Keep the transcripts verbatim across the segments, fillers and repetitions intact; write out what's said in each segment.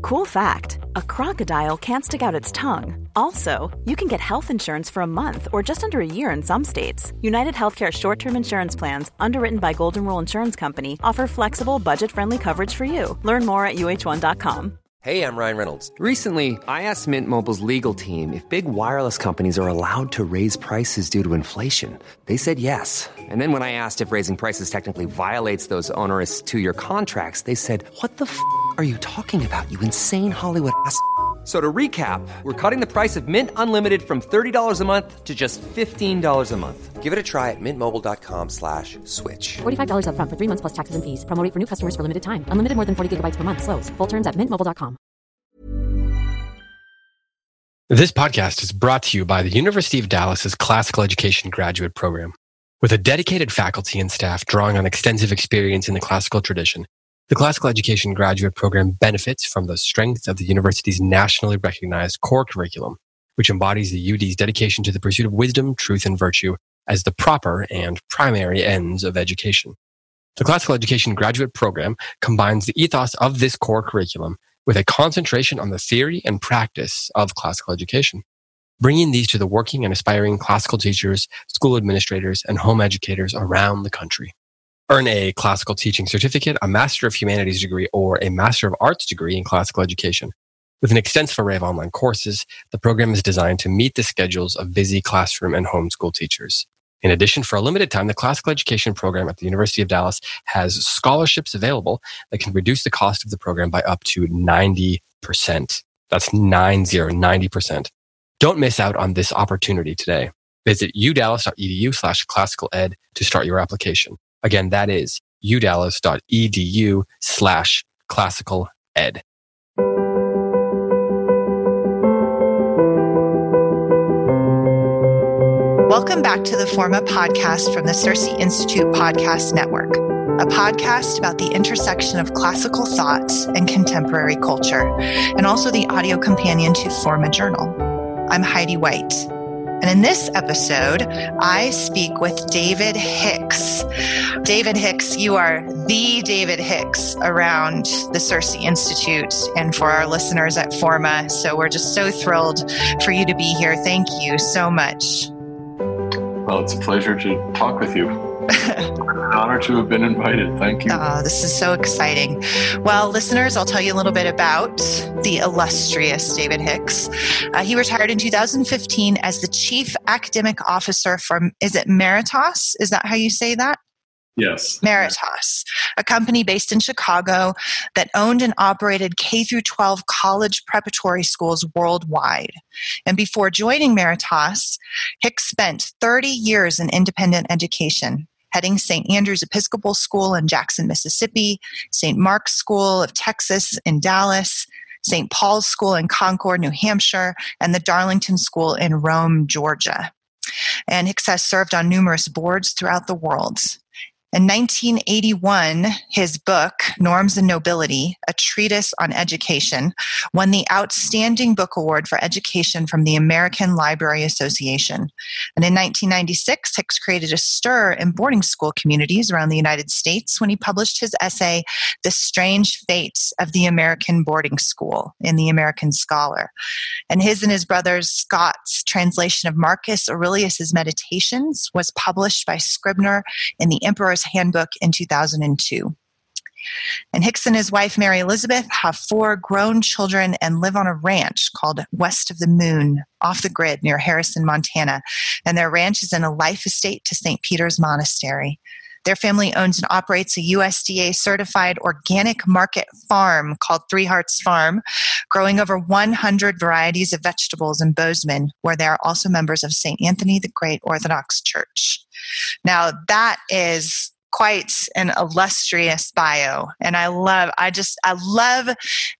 Cool fact, a crocodile can't stick out its tongue. Also, you can get health insurance for a month or just under a year in some states. United Healthcare short-term insurance plans, underwritten by Golden Rule Insurance Company, offer flexible, budget-friendly coverage for you. Learn more at U H one dot com. Hey, I'm Ryan Reynolds. Recently, I asked Mint Mobile's legal team if big wireless companies are allowed to raise prices due to inflation. They said yes. And then when I asked if raising prices technically violates those onerous two-year contracts, they said, what the f*** are you talking about, you insane Hollywood ass f- So to recap, we're cutting the price of Mint Unlimited from thirty dollars a month to just fifteen dollars a month. Give it a try at mintmobile.com slash switch. forty-five dollars up front for three months plus taxes and fees. Promo rate for new customers for limited time. Unlimited more than forty gigabytes per month. Slows full terms at mint mobile dot com. This podcast is brought to you by the University of Dallas's Classical Education Graduate Program. With a dedicated faculty and staff drawing on extensive experience in the classical tradition, the Classical Education Graduate Program benefits from the strength of the university's nationally recognized core curriculum, which embodies the U D's dedication to the pursuit of wisdom, truth, and virtue as the proper and primary ends of education. The Classical Education Graduate Program combines the ethos of this core curriculum with a concentration on the theory and practice of classical education, bringing these to the working and aspiring classical teachers, school administrators, and home educators around the country. Earn a classical teaching certificate, a Master of Humanities degree, or a Master of Arts degree in classical education. With an extensive array of online courses, the program is designed to meet the schedules of busy classroom and homeschool teachers. In addition, for a limited time, the Classical Education Program at the University of Dallas has scholarships available that can reduce the cost of the program by up to ninety percent. That's nine zero, ninety percent. Don't miss out on this opportunity today. Visit udallas.edu slash classical ed to start your application. Again, that is udallas.edu slash classical ed. Welcome back to the Forma podcast from the Circe Institute Podcast Network, a podcast about the intersection of classical thought and contemporary culture, and also the audio companion to Forma Journal. I'm Heidi White. And in this episode, I speak with David Hicks. David Hicks, you are the David Hicks around the Circe Institute and for our listeners at Forma. So we're just so thrilled for you to be here. Thank you so much. Well, it's a pleasure to talk with you. It's an honor to have been invited. Thank you. Oh, this is so exciting. Well, listeners, I'll tell you a little bit about the illustrious David Hicks. Uh, he retired in two thousand fifteen as the Chief Academic Officer from, is it Meritas? Is that how you say that? Yes. Meritas, a company based in Chicago that owned and operated K through twelve college preparatory schools worldwide. And before joining Meritas, Hicks spent thirty years in independent education, heading Saint Andrew's Episcopal School in Jackson, Mississippi, Saint Mark's School of Texas in Dallas, Saint Paul's School in Concord, New Hampshire, and the Darlington School in Rome, Georgia. And Hicks has served on numerous boards throughout the world. In nineteen eighty-one, his book, Norms and Nobility, A Treatise on Education, won the Outstanding Book Award for Education from the American Library Association. And in nineteen ninety-six, Hicks created a stir in boarding school communities around the United States when he published his essay, The Strange Fate of the American Boarding School, in the American Scholar. And his and his brother Scott's translation of Marcus Aurelius's Meditations was published by Scribner in the Emperor's Handbook in two thousand two. And Hicks and his wife, Mary Elizabeth, have four grown children and live on a ranch called West of the Moon, off the grid near Harrison, Montana. And their ranch is in a life estate to Saint Peter's Monastery. Their family owns and operates a U S D A-certified organic market farm called Three Hearts Farm, growing over one hundred varieties of vegetables in Bozeman, where they are also members of Saint Anthony the Great Orthodox Church. Now, that is quite an illustrious bio. And I love, I just, I love,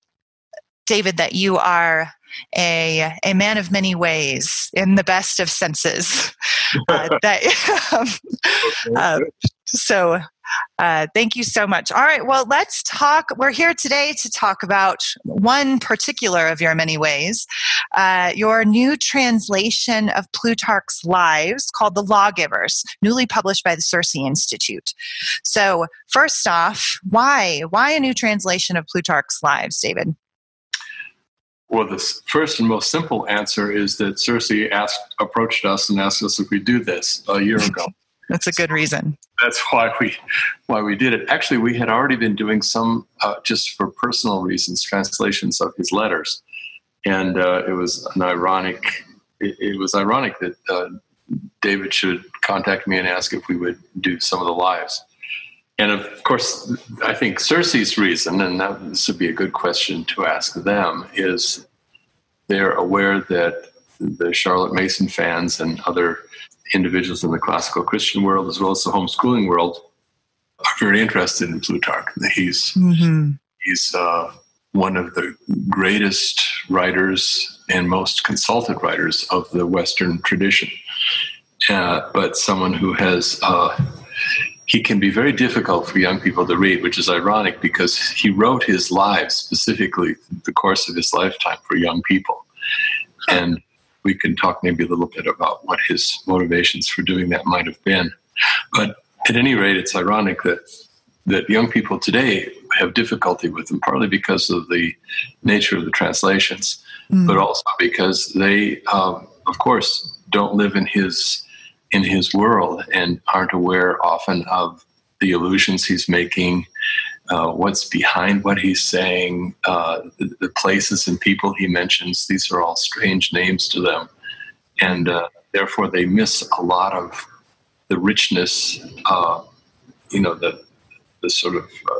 David, that you are a, a man of many ways in the best of senses. uh, that, um, uh, so uh, thank you so much. All right, well, let's talk. We're here today to talk about one particular of your many ways, uh, your new translation of Plutarch's Lives called The Lawgivers, newly published by the Circe Institute. So first off, why? Why a new translation of Plutarch's Lives, David? Well, the first and most simple answer is that Circe asked, approached us and asked us if we do this a year ago. That's a good reason. That's why we why we did it. Actually, we had already been doing some, uh, just for personal reasons, translations of his letters, and uh, it was an ironic. It, it was ironic that uh, David should contact me and ask if we would do some of the lives. And of course, I think Circe's reason, and that, this would be a good question to ask them, is they're aware that the Charlotte Mason fans and other individuals in the classical Christian world, as well as the homeschooling world, are very interested in Plutarch. He's mm-hmm. he's uh, one of the greatest writers and most consulted writers of the Western tradition, uh, but someone who has... Uh, He can be very difficult for young people to read, which is ironic because he wrote his lives specifically the course of his lifetime for young people. And we can talk maybe a little bit about what his motivations for doing that might have been. But at any rate, it's ironic that that young people today have difficulty with them, partly because of the nature of the translations, mm. but also because they, um, of course, don't live in his in his world and aren't aware often of the allusions he's making, uh, what's behind what he's saying, uh, the, the places and people he mentions. These are all strange names to them. And uh, therefore they miss a lot of the richness, uh, you know, the, the sort of uh,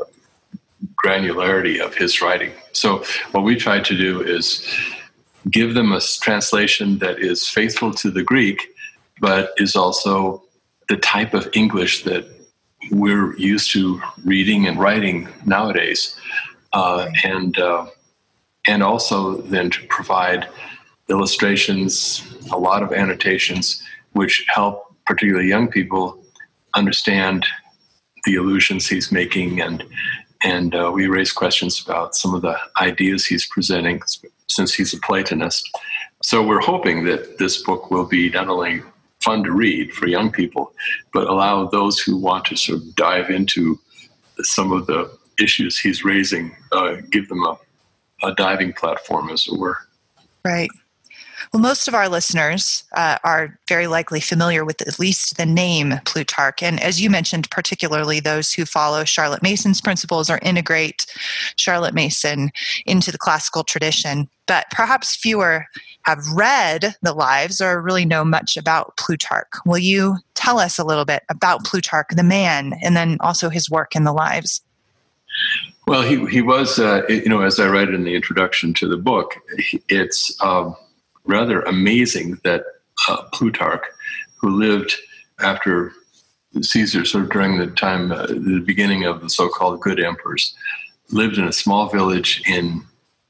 granularity of his writing. So what we try to do is give them a translation that is faithful to the Greek, but is also the type of English that we're used to reading and writing nowadays, uh, and uh, and also then to provide illustrations, a lot of annotations, which help particularly young people understand the allusions he's making, and and uh, we raise questions about some of the ideas he's presenting, since he's a Platonist. So we're hoping that this book will be not only fun to read for young people, but allow those who want to sort of dive into some of the issues he's raising, uh, give them a, a diving platform, as it were. Right. Well, most of our listeners uh, are very likely familiar with at least the name Plutarch. And as you mentioned, particularly those who follow Charlotte Mason's principles or integrate Charlotte Mason into the classical tradition. But perhaps fewer have read the lives or really know much about Plutarch. Will you tell us a little bit about Plutarch, the man, and then also his work in the lives? Well, he he was, uh, you know, as I write in the introduction to the book, it's um, rather amazing that uh, Plutarch, who lived after Caesar, sort of during the time, uh, the beginning of the so-called good emperors, lived in a small village in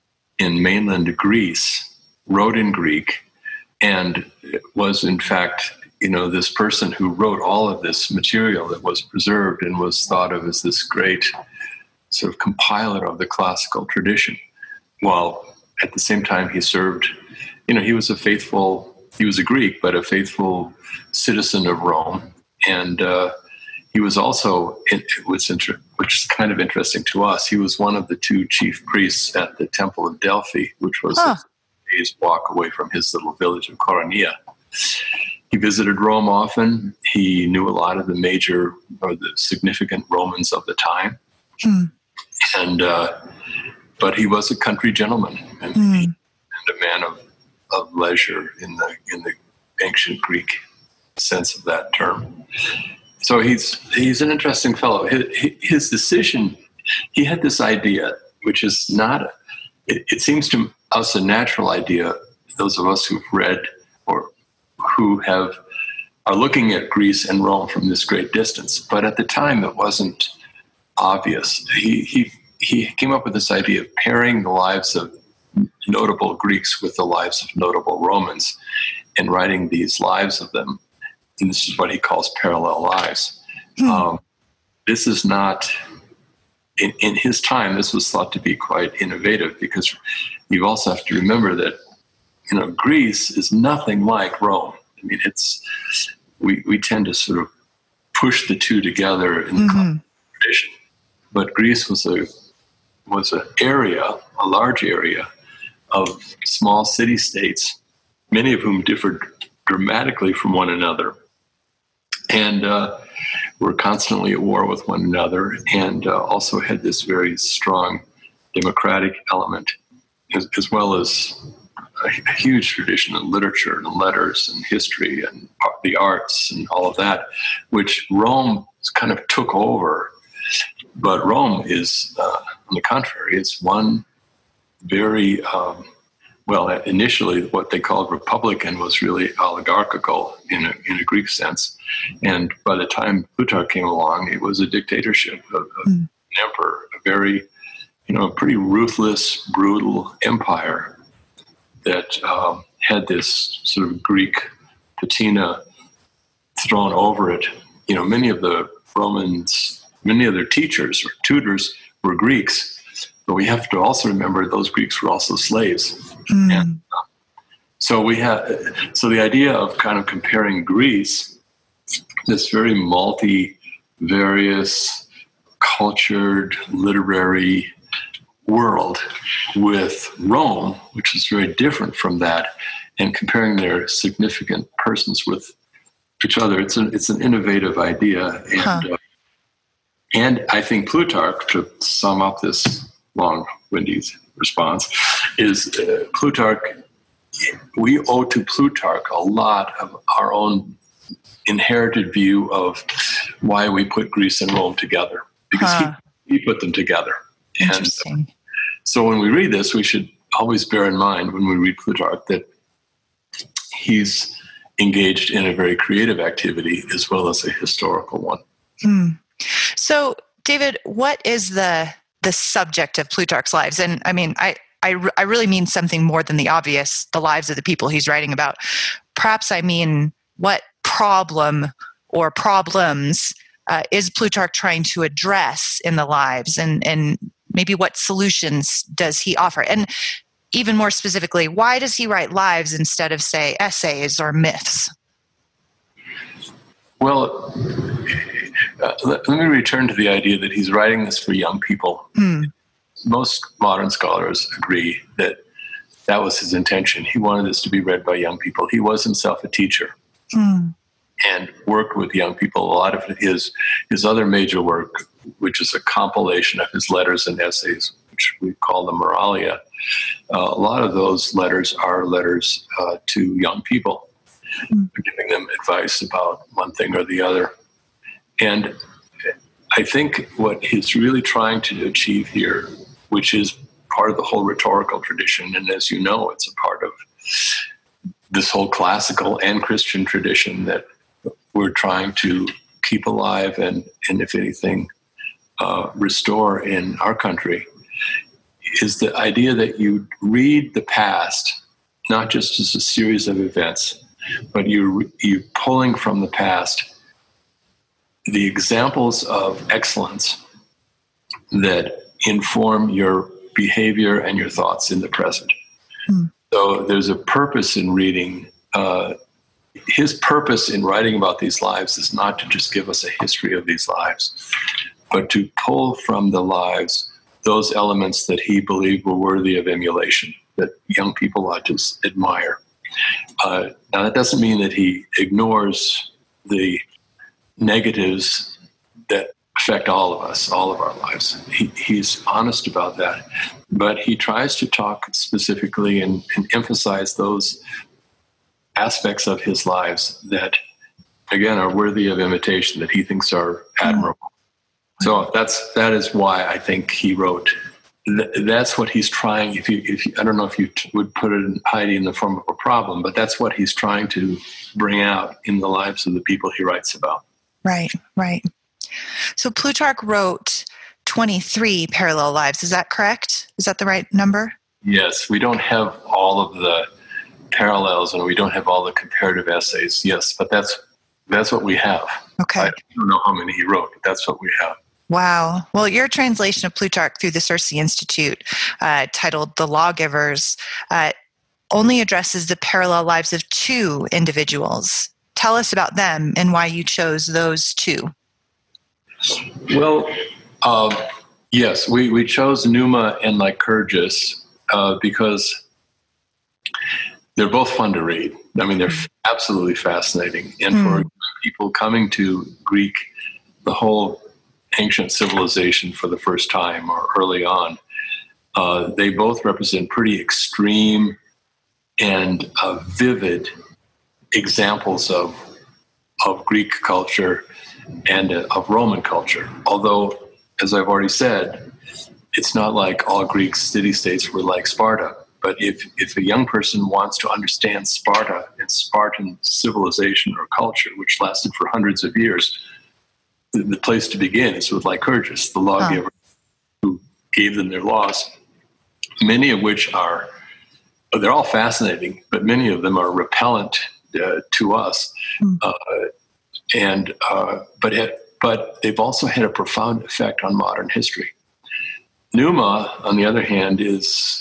in mainland Greece, wrote in Greek, and was in fact, you know, this person who wrote all of this material that was preserved and was thought of as this great sort of compiler of the classical tradition, while at the same time he served, you know, he was a faithful, he was a Greek, but a faithful citizen of Rome. And uh, he was also, it was inter- which is kind of interesting to us, he was one of the two chief priests at the Temple of Delphi, which was huh. a day's walk away from his little village of Koronia. He visited Rome often. He knew a lot of the major or the significant Romans of the time. Hmm. And uh, but he was a country gentleman and, hmm. and a man of, of leisure in the in the ancient Greek sense of that term. So he's he's an interesting fellow. His, his decision, he had this idea, which is not, a, it, it seems to us a natural idea, those of us who've read or who have are looking at Greece and Rome from this great distance. But at the time, it wasn't obvious. He he he came up with this idea of pairing the lives of notable Greeks with the lives of notable Romans and writing these lives of them. And this is what he calls parallel lives. Hmm. Um, this is not, in, in his time, this was thought to be quite innovative, because you also have to remember that, you know, Greece is nothing like Rome. I mean, it's, we, we tend to sort of push the two together in mm-hmm. the tradition. But Greece was a was an area, a large area, of small city-states, many of whom differed dramatically from one another, and uh, were constantly at war with one another, and uh, also had this very strong democratic element, as, as well as a, a huge tradition in literature and letters and history and the arts and all of that, which Rome kind of took over. But Rome is, uh, on the contrary, it's one very, um, well, initially what they called republican was really oligarchical in a, in a Greek sense. And by the time Plutarch came along, it was a dictatorship of, of mm. an emperor, a very, you know, a pretty ruthless, brutal empire that um, had this sort of Greek patina thrown over it. You know, many of the Romans, many of their teachers or tutors were Greeks, but we have to also remember those Greeks were also slaves. Mm. And uh, so we have, so the idea of kind of comparing Greece, this very multi-various, cultured, literary world, with Rome, which is very different from that, and comparing their significant persons with each other, it's an it's an innovative idea, and huh. uh, and I think Plutarch, to sum up this long-winded response, is uh, Plutarch. We owe to Plutarch a lot of our own inherited view of why we put Greece and Rome together, because huh. he, he put them together. Interesting. And so when we read this, we should always bear in mind when we read Plutarch that he's engaged in a very creative activity as well as a historical one. Hmm. So, David, what is the the subject of Plutarch's lives? And I mean, I, I, I really mean something more than the obvious, the lives of the people he's writing about. Perhaps I mean, what problem or problems uh, is Plutarch trying to address in the lives, and, and maybe what solutions does he offer? And even more specifically, why does he write lives instead of, say, essays or myths? Well, uh, let, let me return to the idea that he's writing this for young people. Hmm. Most modern scholars agree that that was his intention. He wanted this to be read by young people. He was himself a teacher hmm. and worked with young people. A lot of his, his other major work, which is a compilation of his letters and essays, which we call the Moralia, uh, a lot of those letters are letters uh, to young people, mm. giving them advice about one thing or the other. And I think what he's really trying to achieve here, which is part of the whole rhetorical tradition, and as you know, it's a part of this whole classical and Christian tradition that we're trying to keep alive and, and if anything, uh, restore in our country, is the idea that you read the past, not just as a series of events, but you're, you're pulling from the past the examples of excellence that inform your behavior and your thoughts in the present. Mm. So there's a purpose in reading. Uh, his purpose in writing about these lives is not to just give us a history of these lives, but to pull from the lives those elements that he believed were worthy of emulation, that young people ought to admire. Uh, now, that doesn't mean that he ignores the negatives that affect all of us, all of our lives. He, he's honest about that. But he tries to talk specifically and, and emphasize those aspects of his lives that, again, are worthy of imitation, that he thinks are admirable. So that's that is why I think he wrote. That's what he's trying. If you, if you, I don't know if you t- would put it in Heidi in the form of a problem, but that's what he's trying to bring out in the lives of the people he writes about. Right, right. So Plutarch wrote twenty-three parallel lives. Is that correct? Is that the right number? Yes. We don't have all of the parallels and we don't have all the comparative essays. Yes, but that's that's what we have. Okay. I don't know how many he wrote, but that's what we have. Wow. Well, your translation of Plutarch through the Circe Institute, uh, titled The Lawgivers, uh, only addresses the parallel lives of two individuals. Tell us about them and why you chose those two. Well, um, yes, we, we chose Numa and Lycurgus uh, because they're both fun to read. I mean, they're absolutely fascinating. And mm. for people coming to Greek, the whole ancient civilization for the first time or early on, uh, they both represent pretty extreme and uh, vivid examples of of Greek culture and uh, of Roman culture. Although, as I've already said, it's not like all Greek city-states were like Sparta. But if, if a young person wants to understand Sparta and Spartan civilization or culture, which lasted for hundreds of years, the, the place to begin is with Lycurgus, the lawgiver huh. who gave them their laws, many of which are, they're all fascinating, but many of them are repellent uh, to us. Mm. Uh, and uh, but it, but they've also had a profound effect on modern history. Numa, on the other hand, is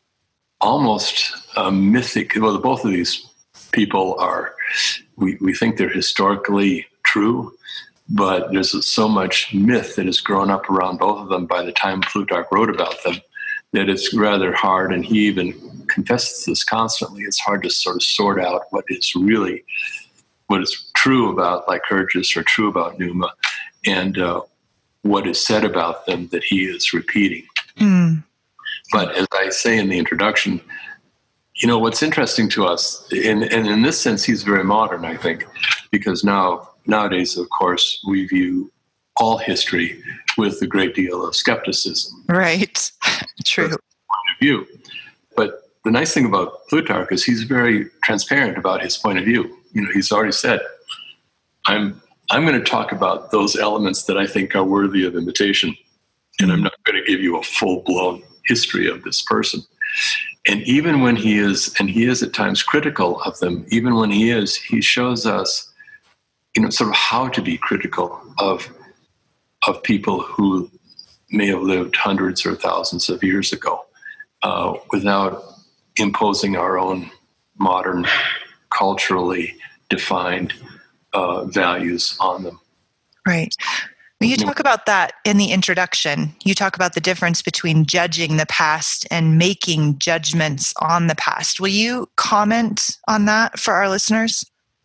almost a mythic. Well, both of these people are, we, we think they're historically true, but there's so much myth that has grown up around both of them by the time Plutarch wrote about them that it's rather hard, and he even confesses this constantly, it's hard to sort of sort out what is really, what is true about Lycurgus or true about Numa, and uh, what is said about them that he is repeating. Mm. But as I say in the introduction, you know, what's interesting to us, and, and in this sense, he's very modern, I think, because now nowadays, of course, we view all history with a great deal of skepticism. Right. True. Point of view. But the nice thing about Plutarch is he's very transparent about his point of view. You know, he's already said, I'm I'm going to talk about those elements that I think are worthy of imitation, and I'm not going to give you a full-blown history of this person. And even when he is, and he is at times critical of them, even when he is, he shows us, you know, sort of how to be critical of of people who may have lived hundreds or thousands of years ago, uh, without imposing our own modern, culturally defined uh, values on them. Right. Well, you talk about that in the introduction. You talk about the difference between judging the past and making judgments on the past. Will you comment on that for our listeners?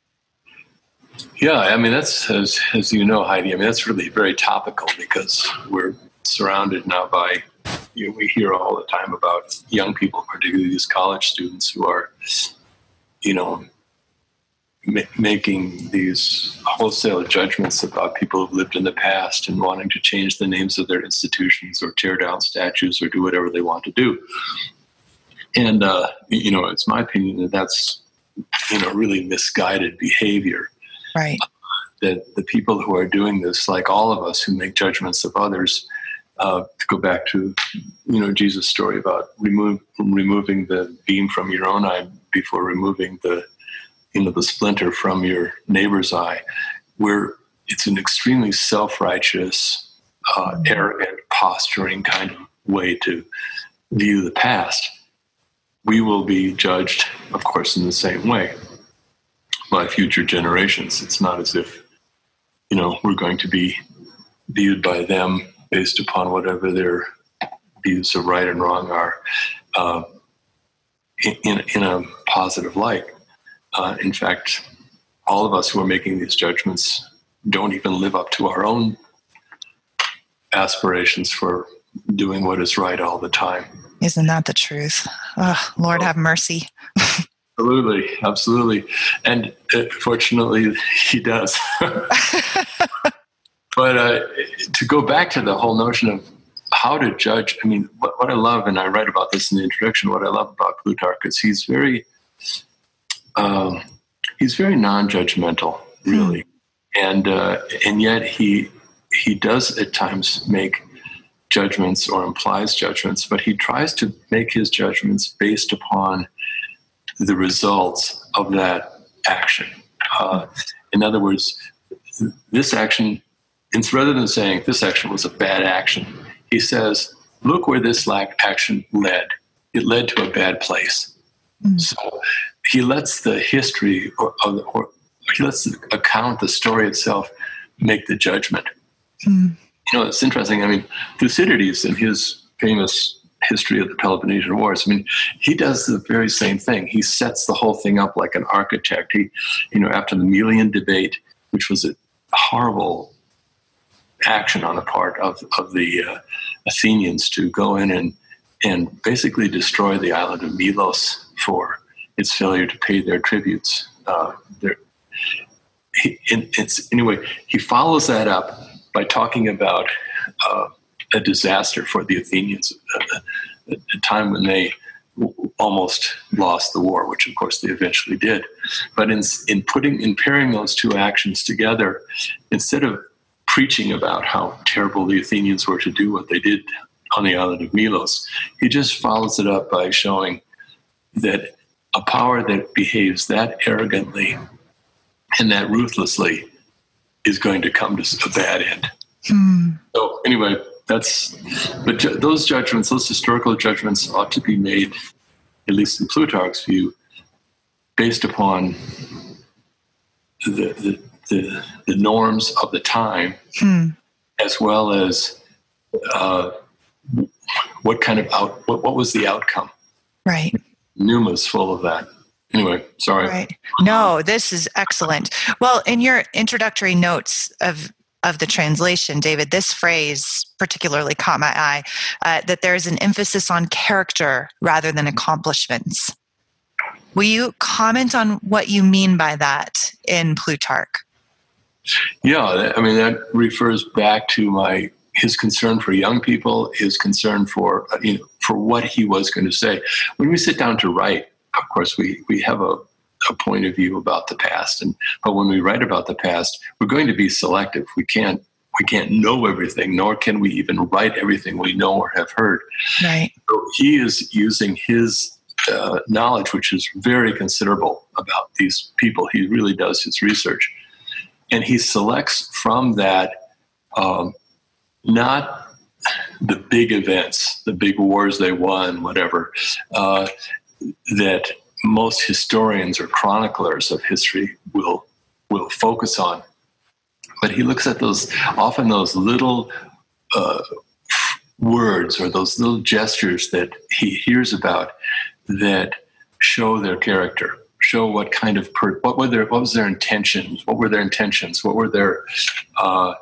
Yeah, I mean, that's, as, as you know, Heidi, I mean, that's really very topical because we're surrounded now by, you know, we hear all the time about young people, particularly these college students who are, you know, ma- making these wholesale judgments about people who've lived in the past and wanting to change the names of their institutions or tear down statues or do whatever they want to do. And, uh, you know, it's my opinion that that's, you know, really misguided behavior. Right. Uh, that the people who are doing this, like all of us who make judgments of others, uh, to go back to, you know, Jesus' story about remove, removing the beam from your own eye before removing the, you know, the splinter from your neighbor's eye, where it's an extremely self-righteous, uh, mm-hmm. arrogant, posturing kind of way to view the past. We will be judged, of course, in the same way by future generations. It's not as if, you know, we're going to be viewed by them based upon whatever their views of right and wrong are, uh, in, in a positive light. Uh, in fact, all of us who are making these judgments don't even live up to our own aspirations for doing what is right all the time. Isn't that the truth? Oh, Lord, have mercy. Absolutely, absolutely. And uh, fortunately, he does. But uh, to go back to the whole notion of how to judge, I mean, what, what I love, and I write about this in the introduction, what I love about Plutarch is he's very, um, he's very non-judgmental, really. Hmm. And uh, and yet he he does at times make judgments or implies judgments, but he tries to make his judgments based upon the results of that action. Uh, in other words, this action, it's rather than saying this action was a bad action, he says, look where this action led. It led to a bad place. Mm. So he lets the history or, or, or he lets the account, the story itself, make the judgment. Mm. You know, it's interesting. I mean, Thucydides, in his famous history of the Peloponnesian Wars. I mean, he does the very same thing. He sets the whole thing up like an architect. He, you know, after the Melian debate, which was a horrible action on the part of of the uh, Athenians to go in and and basically destroy the island of Melos for its failure to pay their tributes. Uh, their, he, it's anyway. He follows that up by talking about uh, a disaster for the Athenians, uh, a, a time when they w- almost lost the war, which of course they eventually did. But in in putting in pairing those two actions together, instead of preaching about how terrible the Athenians were to do what they did on the island of Melos, he just follows it up by showing that a power that behaves that arrogantly and that ruthlessly is going to come to a bad end. Hmm. So anyway, that's, but ju- those judgments, those historical judgments ought to be made, at least in Plutarch's view, based upon the the, the, the norms of the time, hmm. as well as uh, what kind of out, what, what was the outcome? Right. Numa's full of that. Anyway, sorry. Right. No, this is excellent. Well, in your introductory notes of of the translation, David, this phrase particularly caught my eye, uh, that there's an emphasis on character rather than accomplishments. Will you comment on what you mean by that in Plutarch? Yeah, I mean, that refers back to my his concern for young people, his concern for, you know, for what he was going to say. When we sit down to write, of course, we, we have a, a point of view about the past, and but when we write about the past, we're going to be selective. We can't we can't know everything, nor can we even write everything we know or have heard. Right. So he is using his uh, knowledge, which is very considerable about these people. He really does his research, and he selects from that um, not the big events, the big wars they won, whatever, uh, that most historians or chroniclers of history will will focus on. But he looks at those, often those little uh, words or those little gestures that he hears about that show their character, show what kind of, per, what were their, what was their intentions, what were their intentions, what were their, uh,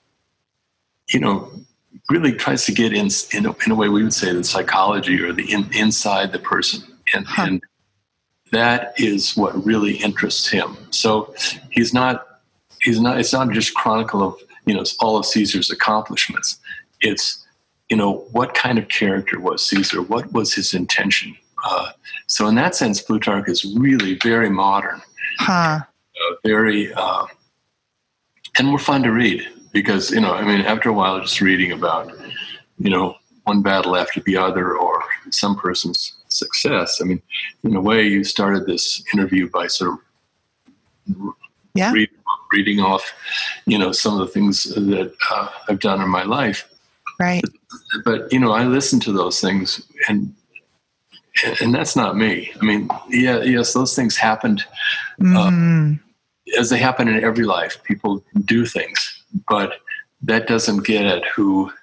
you know, really tries to get in, in a, in a way we would say the psychology or the in, inside the person. And, huh. and that is what really interests him. So he's not, he's not, it's not just chronicle of, you know, all of Caesar's accomplishments. It's, you know, what kind of character was Caesar? What was his intention? Uh, so in that sense, Plutarch is really very modern, huh. uh, very, uh, and more fun to read because, you know, I mean, after a while, just reading about, you know, one battle after the other or some person's success. I mean, in a way, you started this interview by sort of yeah. read, reading off, you know, some of the things that uh, I've done in my life. Right. But, but, you know, I listen to those things and and that's not me. I mean, yeah, yes, those things happened mm. uh, as they happen in every life. People do things, but that doesn't get at who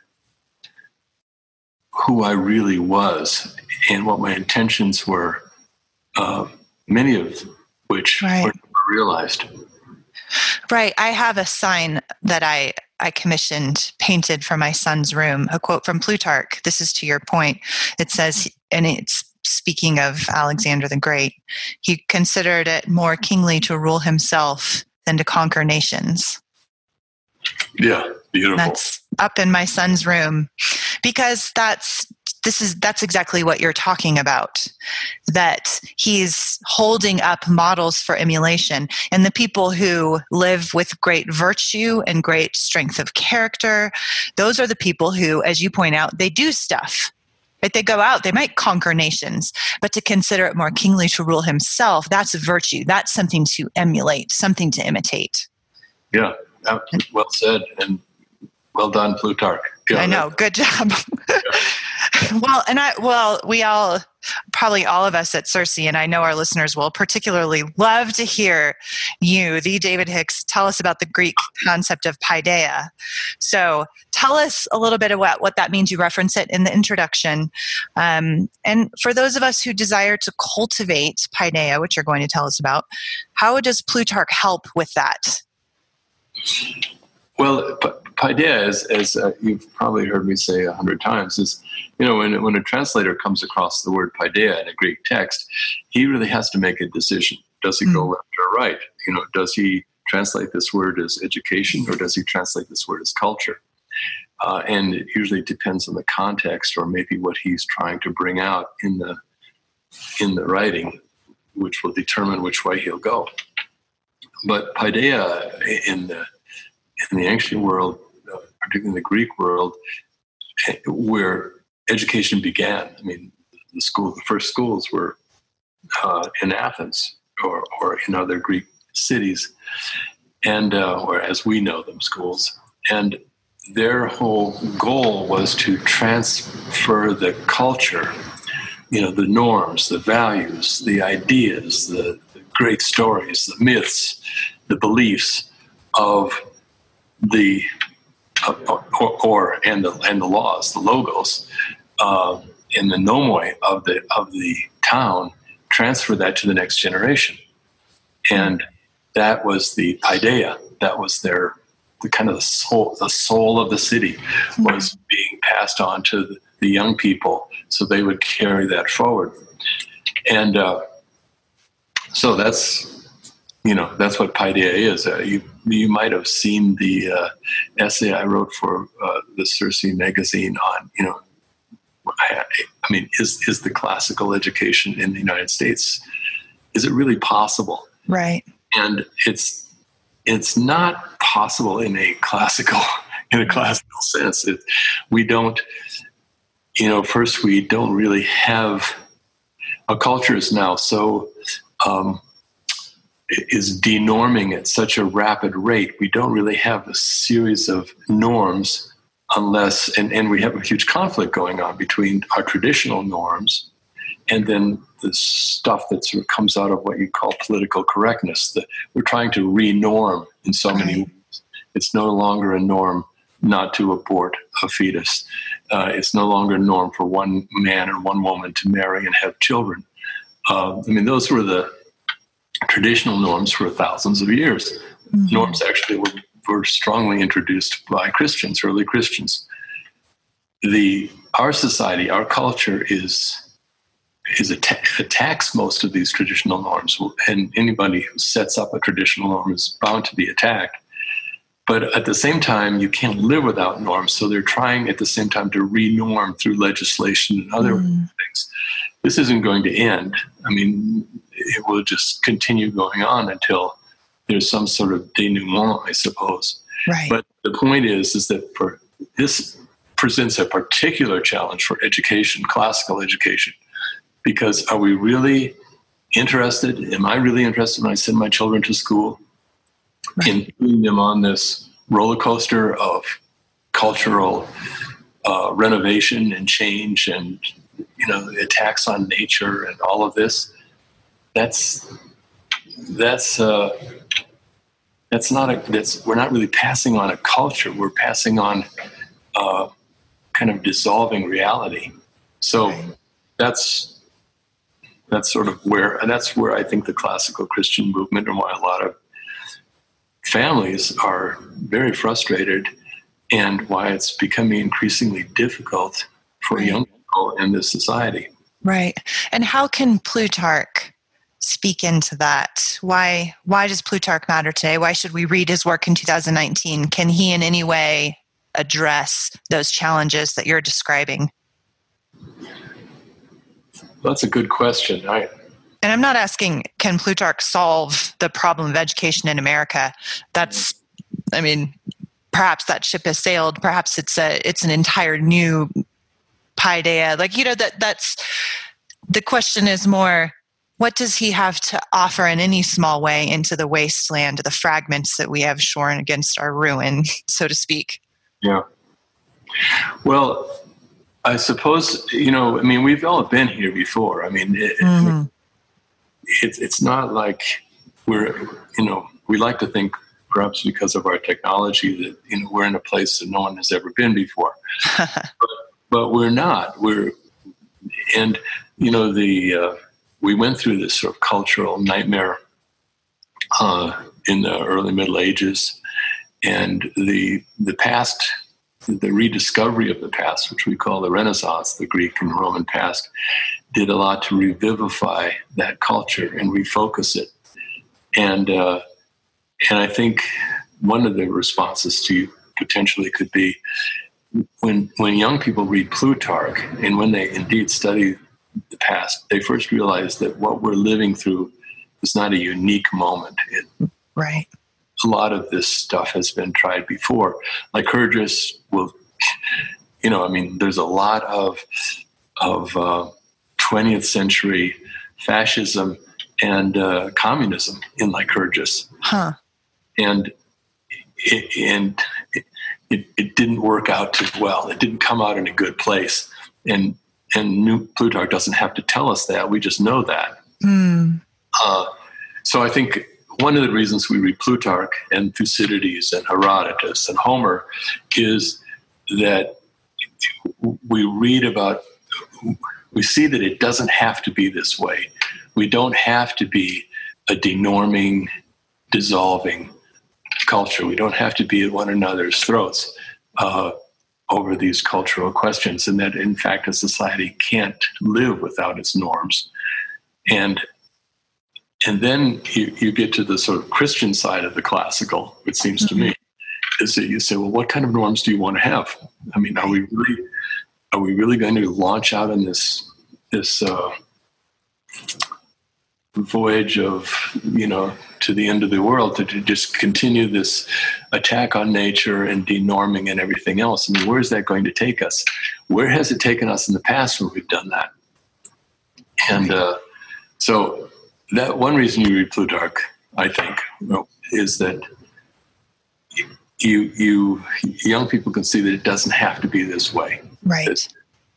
who I really was and what my intentions were, uh, many of which right. were never realized. Right. I have a sign that I, I commissioned, painted for my son's room, a quote from Plutarch. This is to your point. It says, and it's speaking of Alexander the Great, he considered it more kingly to rule himself than to conquer nations. Yeah, beautiful. That's up in my son's room because that's this is that's exactly what you're talking about, that he's holding up models for emulation. And the people who live with great virtue and great strength of character, those are the people who, as you point out, they do stuff. Right? They go out, they might conquer nations, but to consider it more kingly to rule himself, that's a virtue. That's something to emulate, something to imitate. Yeah, well said, and well done, Plutarch. Yeah, I know, good job. Well, and I, well, we all, probably all of us at CiRCE, and I know our listeners will particularly love to hear you, the David Hicks, tell us about the Greek concept of paideia. So tell us a little bit about what that means. You reference it in the introduction. Um, and for those of us who desire to cultivate paideia, which you're going to tell us about, how does Plutarch help with that? Well, p- paideia, as, as uh, you've probably heard me say a hundred times, is, you know, when, when a translator comes across the word paideia in a Greek text, he really has to make a decision. Does he mm. go left or right? You know, does he translate this word as education, or does he translate this word as culture? Uh, and it usually depends on the context, or maybe what he's trying to bring out in the in the writing, which will determine which way he'll go. But paideia in the in the ancient world, uh, particularly in the Greek world, where education began. I mean, the school, the first schools were uh, in Athens or, or in other Greek cities, and uh, or as we know them, schools. And their whole goal was to transfer the culture, you know, the norms, the values, the ideas, the, the great stories, the myths, the beliefs of the uh, or, or and the and the laws, the logos, uh, and the nomoi of the of the town, transfer that to the next generation, and that was the paideia. That was their the kind of the soul, the soul of the city was being passed on to the, the young people, so they would carry that forward, and uh, so that's. You know, that's what paideia is. Uh, you you might have seen the uh, essay I wrote for uh, the CiRCE magazine on, you know, I, I mean, is is the classical education in the United States, is it really possible? Right. And it's it's not possible in a classical in a classical sense. It, we don't, you know, first we don't really have, our culture is now so. Um, is denorming at such a rapid rate. We don't really have a series of norms unless, and, and we have a huge conflict going on between our traditional norms and then the stuff that sort of comes out of what you call political correctness. That we're trying to re-norm in so many ways. It's no longer a norm not to abort a fetus. Uh, it's no longer a norm for one man or one woman to marry and have children. Uh, I mean, those were the traditional norms for thousands of years. Mm-hmm. Norms actually were, were strongly introduced by Christians, early Christians. The our society, our culture is is atta- attacks most of these traditional norms, and anybody who sets up a traditional norm is bound to be attacked. But at the same time, you can't live without norms, so they're trying at the same time to re-norm through legislation and other mm. things. This isn't going to end. I mean, it will just continue going on until there's some sort of denouement, I suppose. Right. But the point is, is that for this presents a particular challenge for education, classical education, because are we really interested? Am I really interested when I send my children to school right. in putting them on this roller coaster of cultural uh, renovation and change and, you know, the attacks on nature and all of this? That's that's uh, that's not a that's we're not really passing on a culture. We're passing on uh, kind of dissolving reality. So that's that's sort of where and that's where I think the classical Christian movement, and why a lot of families are very frustrated, and why it's becoming increasingly difficult for right. young people in this society. Right. And how can Plutarch speak into that? Why why does Plutarch matter today? Why should we read his work in two thousand nineteen? Can he in any way address those challenges that you're describing? That's a good question. I, and I'm not asking, can Plutarch solve the problem of education in America? That's, I mean, perhaps that ship has sailed. Perhaps it's a it's an entire new paideia. Like, you know, that that's the question is more, what does he have to offer in any small way into the wasteland, the fragments that we have shorn against our ruin, so to speak? Yeah. Well, I suppose, you know, I mean, we've all been here before. I mean, it, mm-hmm. it's it's not like we're, you know, we like to think perhaps because of our technology that, you know, we're in a place that no one has ever been before. but, but we're not. We're, and, you know, the uh, we went through this sort of cultural nightmare uh, in the early Middle Ages, and the the past, the rediscovery of the past, which we call the Renaissance, the Greek and Roman past, did a lot to revivify that culture and refocus it. And uh, and I think one of the responses to you potentially could be when when young people read Plutarch and when they indeed study the past, they first realize that what we're living through is not a unique moment. It, right. A lot of this stuff has been tried before. Lycurgus will, you know, I mean, there's a lot of of uh, twentieth century fascism and uh, communism in Lycurgus, huh? And it, and it, it, it didn't work out too well. It didn't come out in a good place, and and New Plutarch doesn't have to tell us that. We just know that. Mm. Uh, so I think one of the reasons we read Plutarch and Thucydides and Herodotus and Homer is that we read about, we see that it doesn't have to be this way. We don't have to be a denorming, dissolving culture. We don't have to be at one another's throats uh, over these cultural questions, and that, in fact, a society can't live without its norms. And And then you, you get to the sort of Christian side of the classical, it seems mm-hmm. to me, is that you say, well, what kind of norms do you want to have? I mean, are we really, are we really going to launch out on this this uh, voyage of, you know, to the end of the world to, to just continue this attack on nature and denorming and everything else? I mean, where is that going to take us? Where has it taken us in the past when we've done that? And uh, so... that one reason you read Plutarch, I think, you know, is that you you young people can see that it doesn't have to be this way. Right. It's,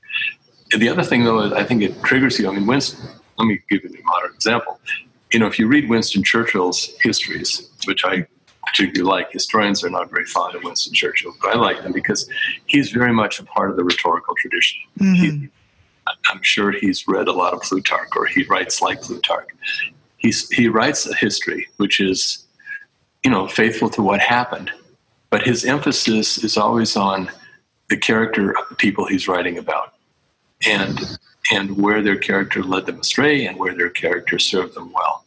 the other thing, though, is I think it triggers you. I mean, Winston. Let me give you a modern example. You know, if you read Winston Churchill's histories, which I particularly like, historians are not very fond of Winston Churchill, but I like them because he's very much a part of the rhetorical tradition. Mm-hmm. He, I'm sure he's read a lot of Plutarch, or he writes like Plutarch. He's, he writes a history which is, you know, faithful to what happened, but his emphasis is always on the character of the people he's writing about, and and where their character led them astray and where their character served them well.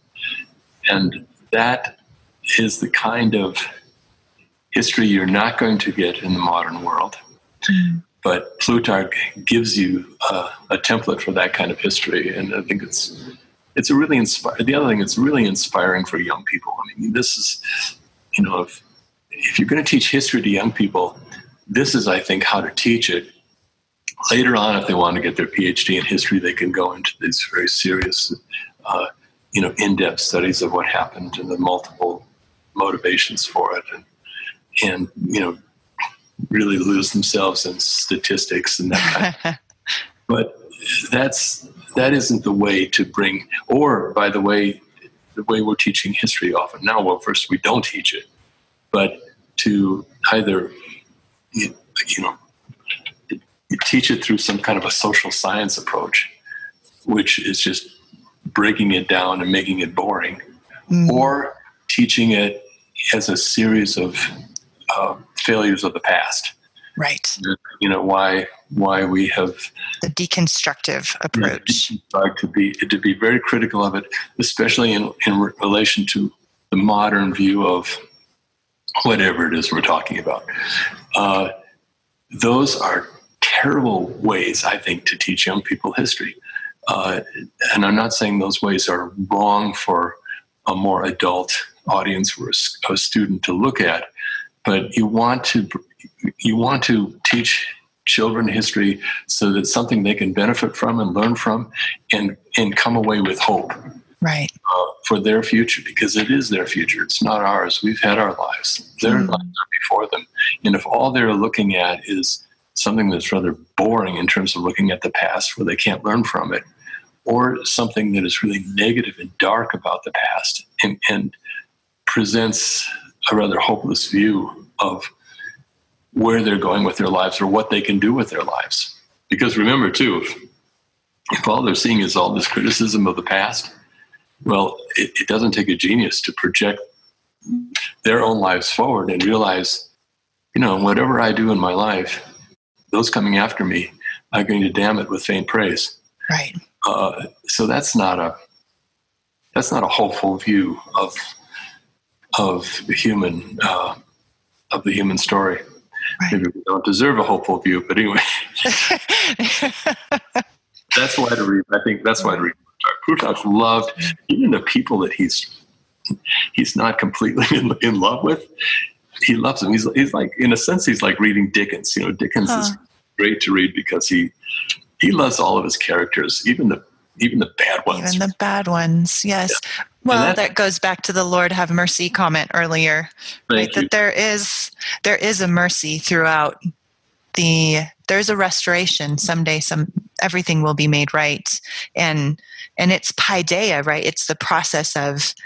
And that is the kind of history you're not going to get in the modern world. Mm. But Plutarch gives you uh, a template for that kind of history, and I think it's it's a really inspiring. The other thing, it's really inspiring for young people. I mean, this is, you know, if if you're going to teach history to young people, this is, I think, how to teach it. Later on, if they want to get their P H D in history, they can go into these very serious, uh, you know, in-depth studies of what happened and the multiple motivations for it, and and you know, really lose themselves in statistics and that kind of thing. But that's that isn't the way to bring, or by the way, the way we're teaching history often now. Well, first we don't teach it, but to either you know you teach it through some kind of a social science approach, which is just breaking it down and making it boring, mm. or teaching it as a series of uh, failures of the past. Right. You know, why why we have the deconstructive approach. To be to be very critical of it, especially in, in relation to the modern view of whatever it is we're talking about. Uh, those are terrible ways, I think, to teach young people history. Uh, and I'm not saying those ways are wrong for a more adult audience or a, a student to look at, but you want to you want to teach children history so that it's something they can benefit from and learn from, and and come away with hope, right, uh, for their future, because it is their future. It's not ours. We've had our lives. Their mm. lives are before them, and if all they're looking at is something that's rather boring in terms of looking at the past where they can't learn from it, or something that is really negative and dark about the past and, and presents a rather hopeless view of where they're going with their lives or what they can do with their lives. Because remember, too, if, if all they're seeing is all this criticism of the past, well, it, it doesn't take a genius to project their own lives forward and realize, you know, whatever I do in my life, those coming after me are going to damn it with faint praise. Right. Uh, so that's not a that's not a hopeful view of of the human uh, of the human story. Right. Maybe we don't deserve a hopeful view, but anyway, that's why to read. I think that's why to read Plutarch. Plutarch loved even the people that he's he's not completely in, in love with. He loves them. He's he's like, in a sense, he's like reading Dickens. You know, Dickens huh. is great to read because he he loves all of his characters, even the even the bad ones. Even the bad ones, yes. Yeah. Well, that, that goes back to the Lord have mercy comment earlier, right? You. That there is there is a mercy throughout the. There's a restoration someday. Some everything will be made right, and and it's paideia, right? It's the process of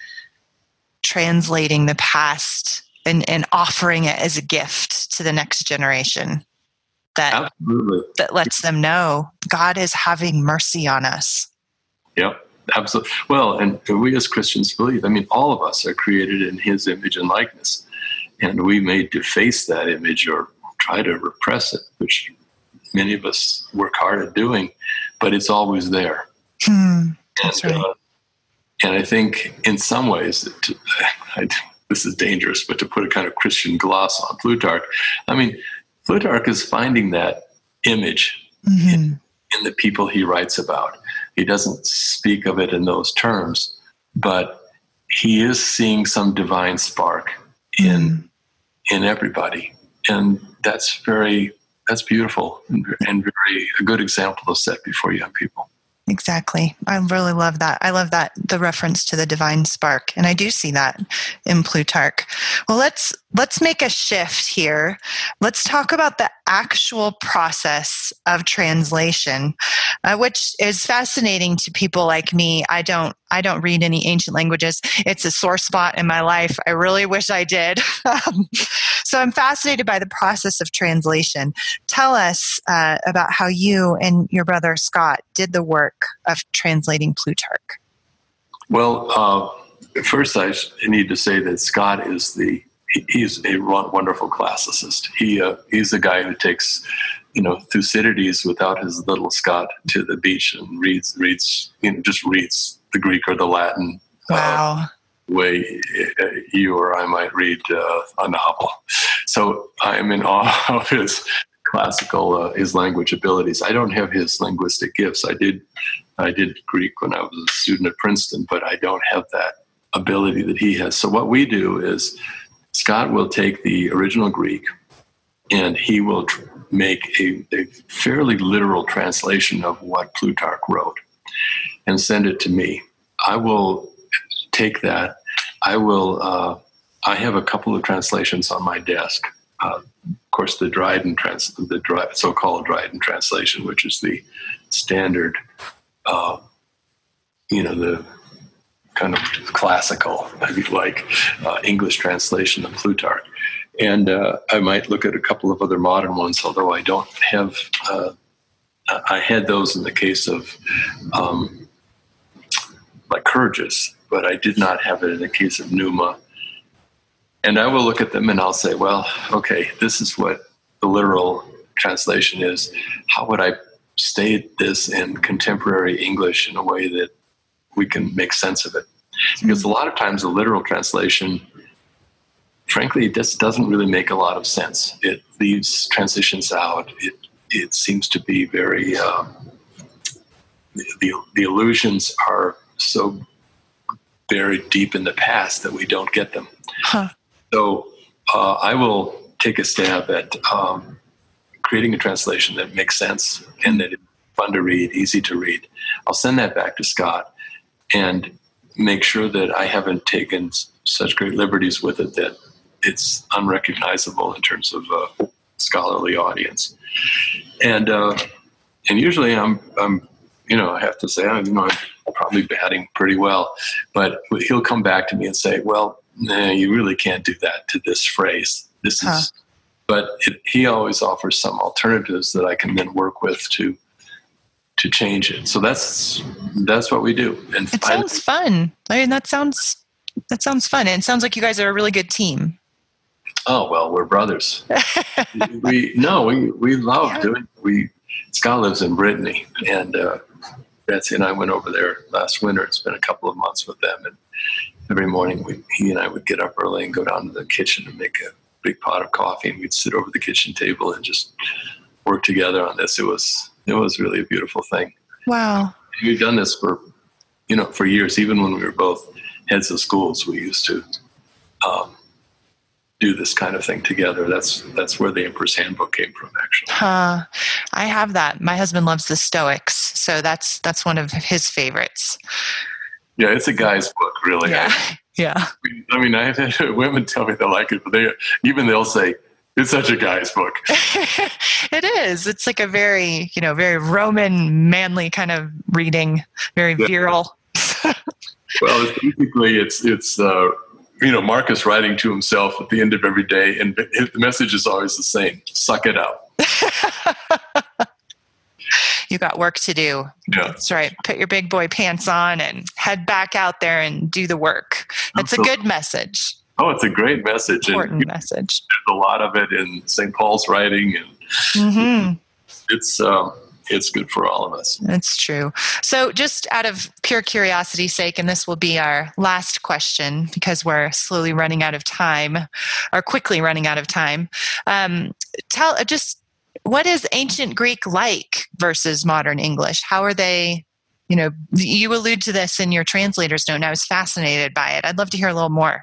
translating the past and, and offering it as a gift to the next generation. That Absolutely. That lets them know God is having mercy on us. Yep. Absolutely. Well, and we as Christians believe, I mean, all of us are created in his image and likeness, and we may deface that image or try to repress it, which many of us work hard at doing, but it's always there. Hmm, that's and, right. Uh, and I think in some ways, to, I, this is dangerous, but to put a kind of Christian gloss on Plutarch, I mean, Plutarch is finding that image mm-hmm. in, in the people he writes about. He doesn't speak of it in those terms, but he is seeing some divine spark in mm. in everybody, and that's very that's beautiful and, and very a good example to set before young people. Exactly. I really love that. I love that, the reference to the divine spark. And I do see that in Plutarch. Well, let's let's make a shift here. Let's talk about the actual process of translation, uh, which is fascinating to people like me. I don't I don't read any ancient languages. It's a sore spot in my life. I really wish I did. um, so I'm fascinated by the process of translation. Tell us uh, about how you and your brother Scott did the work of translating Plutarch. Well, uh, first I need to say that Scott is the he, he's a wonderful classicist. He uh, he's the guy who takes, you know, Thucydides without his little Scott to the beach and reads reads you know just reads the Greek or the Latin. Wow. Uh, way you or I might read uh, a novel. So I'm in awe of his classical, uh, his language abilities. I don't have his linguistic gifts. I did, I did Greek when I was a student at Princeton, but I don't have that ability that he has. So what we do is Scott will take the original Greek and he will tr- make a, a fairly literal translation of what Plutarch wrote and send it to me. I will take that. I will, uh, I have a couple of translations on my desk. Uh, of course, the Dryden trans, the dry, so-called Dryden translation, which is the standard, uh, you know, the kind of classical, if you like, uh, English translation of Plutarch. And uh, I might look at a couple of other modern ones, although I don't have. Uh, I had those in the case of um, Lycurgus, but I did not have it in the case of Numa. And I will look at them and I'll say, well, okay, this is what the literal translation is. How would I state this in contemporary English in a way that we can make sense of it? Because a lot of times the literal translation, frankly, it just doesn't really make a lot of sense. It leaves transitions out. It it seems to be very, uh, the, the allusions are so buried deep in the past that we don't get them. Huh. So uh, I will take a stab at um, creating a translation that makes sense and that is fun to read, easy to read. I'll send that back to Scott and make sure that I haven't taken such great liberties with it that it's unrecognizable in terms of uh, scholarly audience. And uh, and usually I'm I'm you know I have to say you know I'm probably batting pretty well, but he'll come back to me and say, well, nah, you really can't do that to this phrase. This huh. is, but it, he always offers some alternatives that I can then work with to to change it. So that's that's what we do. And it sounds fun. I mean, that sounds that sounds fun. And it sounds like you guys are a really good team. Oh well, we're brothers. we no, we we love yeah. doing. We Scott lives in Brittany, and uh, Betsy and I went over there last winter. It's been a couple of months with them, and every morning we, he and I would get up early and go down to the kitchen and make a big pot of coffee, and we'd sit over the kitchen table and just work together on this. It was it was really a beautiful thing. Wow. We've done this for you know for years. Even when we were both heads of schools, we used to um, do this kind of thing together. That's that's where the Emperor's Handbook came from, actually. Huh. I have that. My husband loves the Stoics, so that's that's one of his favorites. Yeah, it's a guy's book, really. Yeah. I, yeah. I mean, I've had women tell me they like it, but they even they'll say it's such a guy's book. It is. It's like a very, you know, very Roman, manly kind of reading, very yeah. virile. Well, it's basically, it's it's. Uh, you know, Marcus writing to himself at the end of every day, and the message is always the same: suck it up. You got work to do. Yeah. That's right. Put your big boy pants on and head back out there and do the work. That's Absolutely. a good message. Oh, it's a great message. Important and message. There's a lot of it in Saint Paul's writing, and mm-hmm. it's um, it's good for all of us. That's true. So just out of pure curiosity's sake, and this will be our last question because we're slowly running out of time, or quickly running out of time. Um, tell just what is ancient Greek like versus modern English? How are they, you know, you allude to this in your translator's note, and I was fascinated by it. I'd love to hear a little more.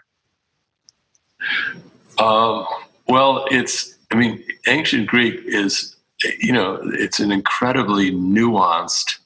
Um, well, it's, I mean, ancient Greek is, you know, it's an incredibly nuanced,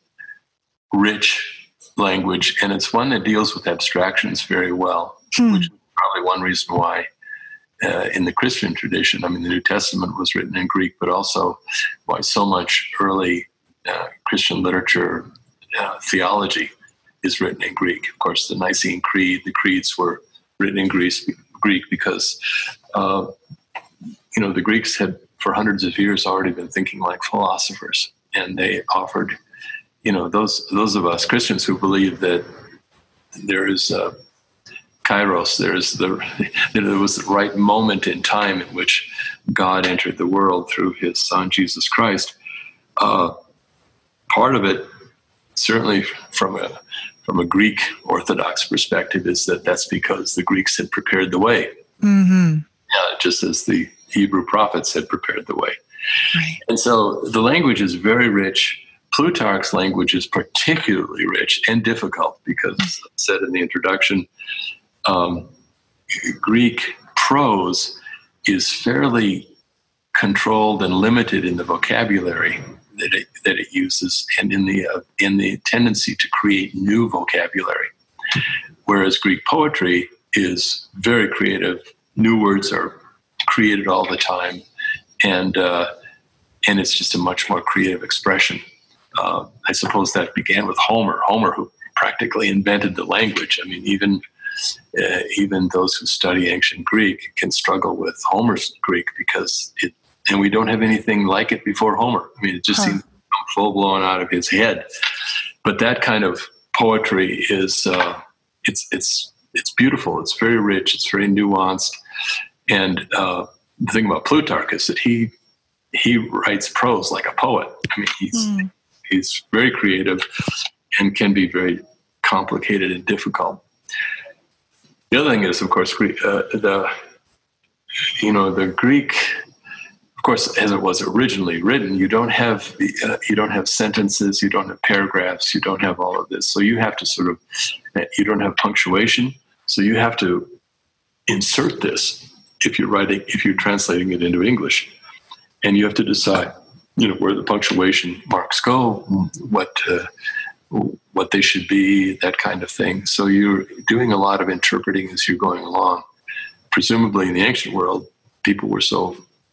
rich language, and it's one that deals with abstractions very well, hmm. which is probably one reason why uh, in the Christian tradition, I mean, the New Testament was written in Greek, but also why so much early uh, Christian literature, uh, theology is written in Greek. Of course, the Nicene Creed, the creeds were written in Greece, Greek because, uh, you know, the Greeks had for hundreds of years already been thinking like philosophers, and they offered, you know, those those of us Christians who believe that there is uh, kairos, there is the that there was the right moment in time in which God entered the world through His Son Jesus Christ. Uh, part of it, certainly from a from a Greek Orthodox perspective, is that that's because the Greeks had prepared the way, mm-hmm. uh, just as the Hebrew prophets had prepared the way. Right. And so the language is very rich. Plutarch's language is particularly rich and difficult because, as I said in the introduction, um, Greek prose is fairly controlled and limited in the vocabulary that it, that it uses, and in the uh, in the tendency to create new vocabulary. Whereas Greek poetry is very creative. New words are created all the time, and uh, and it's just a much more creative expression. Uh, I suppose that began with Homer. Homer, who practically invented the language. I mean, even uh, even those who study ancient Greek can struggle with Homer's Greek because it, and we don't have anything like it before Homer. I mean, it just huh. seems to come full blown out of his head. But that kind of poetry is uh, it's it's it's beautiful. It's very rich. It's very nuanced. And uh, the thing about Plutarch is that he he writes prose like a poet. I mean, he's mm. he's very creative and can be very complicated and difficult. The other thing is, of course, uh, the you know the Greek, of course, as it was originally written, you don't have the uh, you don't have sentences, you don't have paragraphs, you don't have all of this. So you have to sort of you don't have punctuation. So you have to insert this if you're writing, if you're translating it into English, and you have to decide, you know, where the punctuation marks go, what uh, what they should be, that kind of thing. So you're doing a lot of interpreting as you're going along. Presumably, in the ancient world, people were so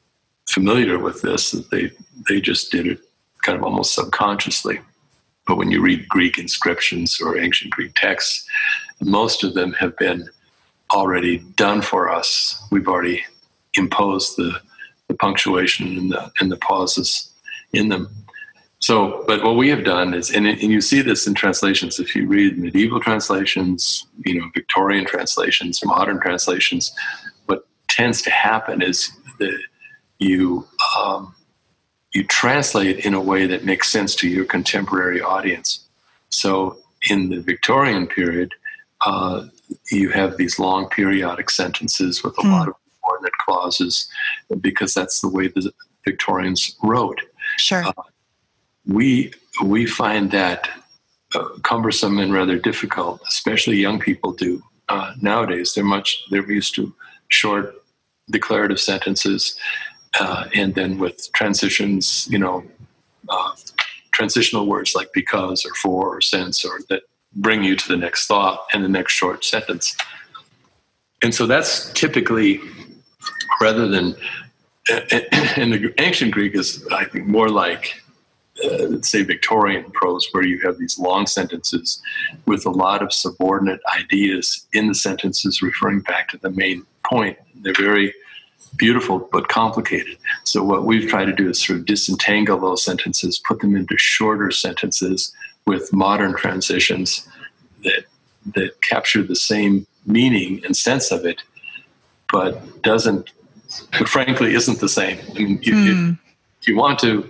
familiar with this, that they, they just did it kind of almost subconsciously. But when you read Greek inscriptions or ancient Greek texts, most of them have been already done for us. We've already imposed the, the punctuation and the, and the pauses in them. So, but what we have done is, and, and you see this in translations, if you read medieval translations, you know, Victorian translations, modern translations, what tends to happen is that you um, you translate in a way that makes sense to your contemporary audience. So in the Victorian period, uh, you have these long periodic sentences with a mm. lot of subordinate clauses, because that's the way the Victorians wrote. Sure. Uh, we we find that uh, cumbersome and rather difficult, especially young people do uh, nowadays. They're much they're used to short declarative sentences, uh, and then with transitions, you know, uh, transitional words like because or for or since, or that bring you to the next thought and the next short sentence. And so that's typically, rather than, and the ancient Greek is, I think, more like, uh, let's say, Victorian prose, where you have these long sentences with a lot of subordinate ideas in the sentences referring back to the main point. They're very beautiful but complicated. So what we've tried to do is sort of disentangle those sentences, put them into shorter sentences with modern transitions that that capture the same meaning and sense of it, but doesn't, frankly, isn't the same. I mean, you, mm. if, if you want to,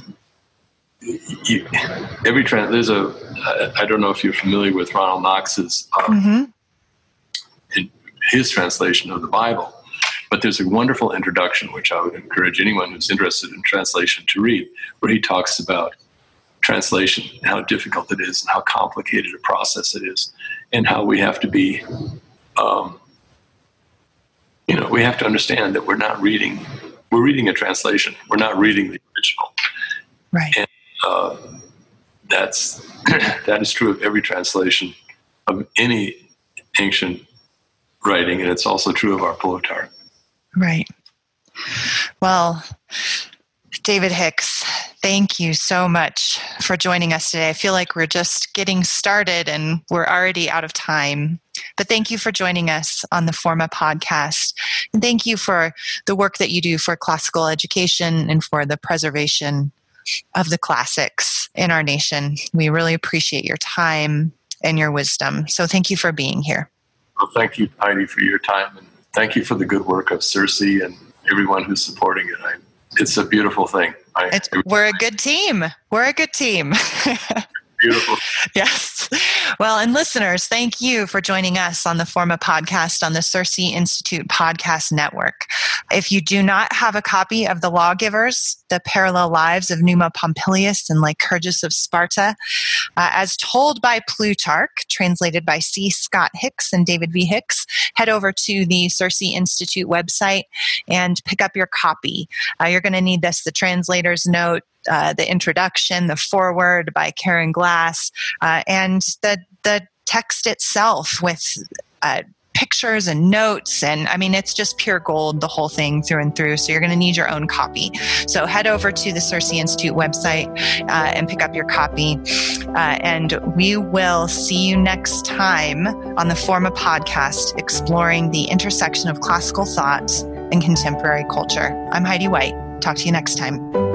you, every trans, there's a, I don't know if you're familiar with Ronald Knox's, uh, mm-hmm. in his translation of the Bible, but there's a wonderful introduction, which I would encourage anyone who's interested in translation to read, where he talks about translation, and how difficult it is, and how complicated a process it is, and how we have to be, um, you know, we have to understand that we're not reading, we're reading a translation. We're not reading the original. Right. And uh, that's, that is true of every translation of any ancient writing, and it's also true of our Plutarch. Right. Well, David Hicks, thank you so much for joining us today. I feel like we're just getting started and we're already out of time. But thank you for joining us on the Forma podcast. And thank you for the work that you do for classical education and for the preservation of the classics in our nation. We really appreciate your time and your wisdom. So thank you for being here. Well, thank you, Heidi, for your time. And thank you for the good work of Circe and everyone who's supporting it. I, it's a beautiful thing. I, it's, we're a good team. We're a good team. Beautiful. Yes. Well, and listeners, thank you for joining us on the Forma podcast on the Circe Institute Podcast Network. If you do not have a copy of The Lawgivers, The Parallel Lives of Numa Pompilius and Lycurgus of Sparta, uh, as told by Plutarch, translated by C. Scott Hicks and David V. Hicks, head over to the Circe Institute website and pick up your copy. Uh, you're going to need this, the translator's note, Uh, the introduction, the foreword by Karen Glass, uh, and the the text itself with uh, pictures and notes. And I mean, it's just pure gold, the whole thing through and through. So you're going to need your own copy. So head over to the Circe Institute website uh, and pick up your copy. Uh, and we will see you next time on the Forma podcast, exploring the intersection of classical thought and contemporary culture. I'm Heidi White. Talk to you next time.